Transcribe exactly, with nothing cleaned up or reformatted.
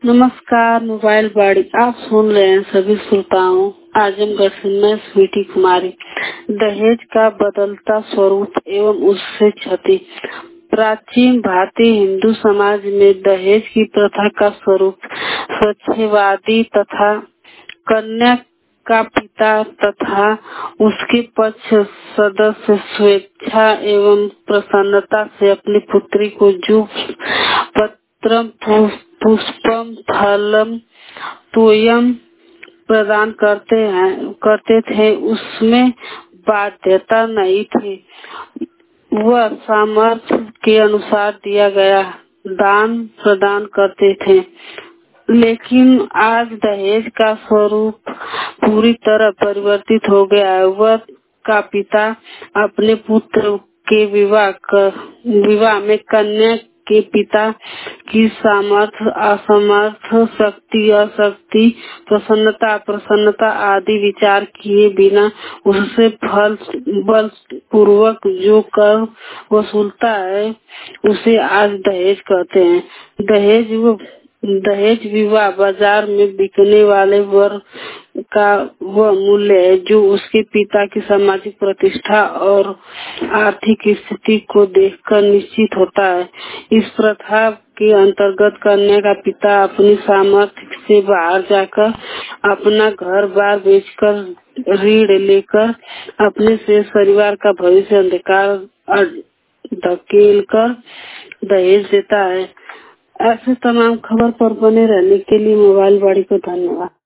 नमस्कार। मोबाइल बाड़ी आप सुन रहे हैं सभी श्रोताओं। आजमगढ़ से मैं स्वीटी कुमारी। दहेज का बदलता स्वरूप एवं उससे क्षति। प्राचीन भारतीय हिंदू समाज में दहेज की प्रथा का स्वरूप स्वच्छवादी तथा कन्या का पिता तथा उसके पक्ष सदस्य स्वेच्छा एवं प्रसन्नता से अपनी पुत्री को जो पत्रम पुष्पम फलम तोयम प्रदान करते हैं करते थे उसमें बाध्यता नहीं थी। वह सामर्थ्य के अनुसार दिया गया दान प्रदान करते थे। लेकिन आज दहेज का स्वरूप पूरी तरह परिवर्तित हो गया है। वह का पिता अपने पुत्र के विवाह कर विवाह में कन्या के पिता की सामर्थ्य असमर्थ शक्ति अशक्ति प्रसन्नता प्रसन्नता आदि विचार किए बिना उससे फल बल पूर्वक जो कर वसूलता है उसे आज दहेज कहते हैं। दहेज वो दहेज विवाह बाजार में बिकने वाले वर का वह मूल्य है जो उसके पिता की सामाजिक प्रतिष्ठा और आर्थिक स्थिति को देखकर निश्चित होता है। इस प्रथा के अंतर्गत कन्या का पिता अपनी सामर्थ्य से बाहर जाकर अपना घर बार बेचकर ऋण लेकर अपने से परिवार का भविष्य अंधकार धकेल कर दहेज देता है। ऐसे तमाम खबर पर बने रहने के लिए मोबाइल बाड़ी को धन्यवाद।